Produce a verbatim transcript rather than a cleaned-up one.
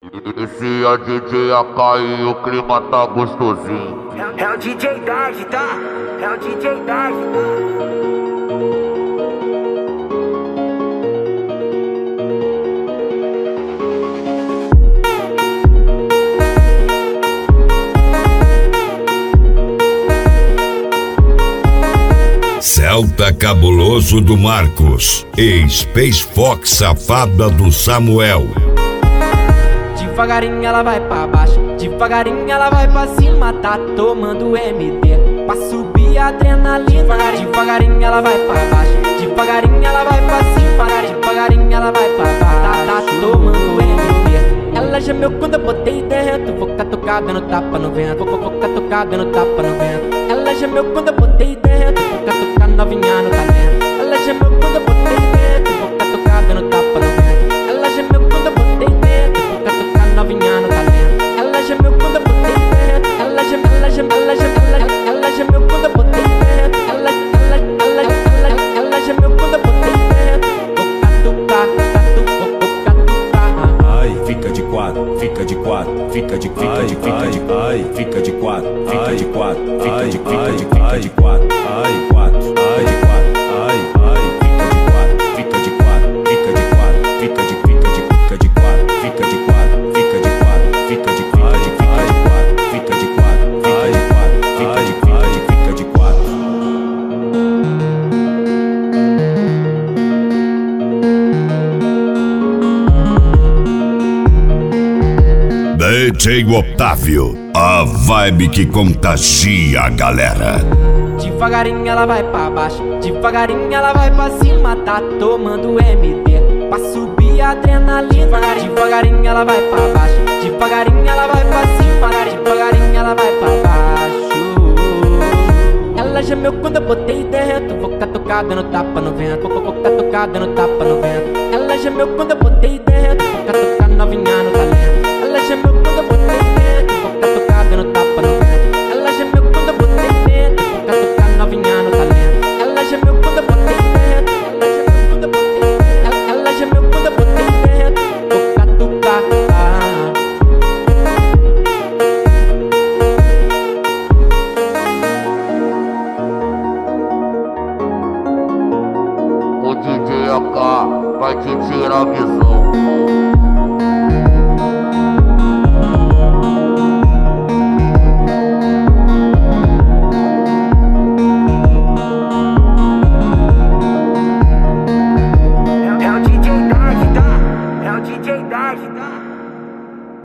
Esse é a D J A K e o clima tá gostosinho. É, é o D J Dad, tá? É o D J Dad, tá? Celta Cabuloso do Marcos e Space Fox Safada do Samuel. Devagarinho ela vai pra baixo, devagarinho ela vai pra cima, tá tomando M D pra subir a adrenalina. Devagarinho, devagarinho ela vai pra baixo, devagarinho ela vai pra cima, devagarinho ela vai pra baixo, tá, tá tomando M D. Ela gemeu quando eu botei dentro, vou catucar dando tapa no vento, vou, vou catucar dando tapa no vento. Ela gemeu quando eu botei dentro, vou catucar novinha no talento. Ela gemeu quando eu botei dentro, vou catucar dando tapa no vento. Ela gemeu quando eu botei dentro, vou catucar novinha no talento. Ela gemeu quando eu botei dentro, ela gemeu, ela gemeu, ela gemeu, ela, ela gemeu quando eu botei dentro. Ela, ela, ela, ela, ela gemeu quando eu botei dentro. Vou catucar, catu, vou, vou catucar. Ai, fica de quatro, fica de quatro, fica de, fica de, fica de, ai, fica de quatro, fica de quatro, fica de, fica de, fica de quatro, ai, quatro, ai, de quatro, ai, ai, fica de quatro, fica de quatro, fica de quatro, fica de, fica de, fica de quatro, fica de quatro, fica de quatro, fica de, fica de, fica de quatro, fica de quatro, fica de quatro, fica de, fica de, fica de quatro. D J Otávio, a vibe que contagia a galera. Devagarinho ela vai pra baixo, devagarinho ela vai pra cima, tá tomando M D pra subir a adrenalina. Devagarinho, devagarinho ela vai pra baixo, devagarinho ela vai pra cima, devagarinho ela vai pra baixo. Ela gemeu quando eu botei dentro, vou catucar dando tapa no vento, vou, vou catucar dando tapa no vento. Ela gemeu quando eu botei dentro,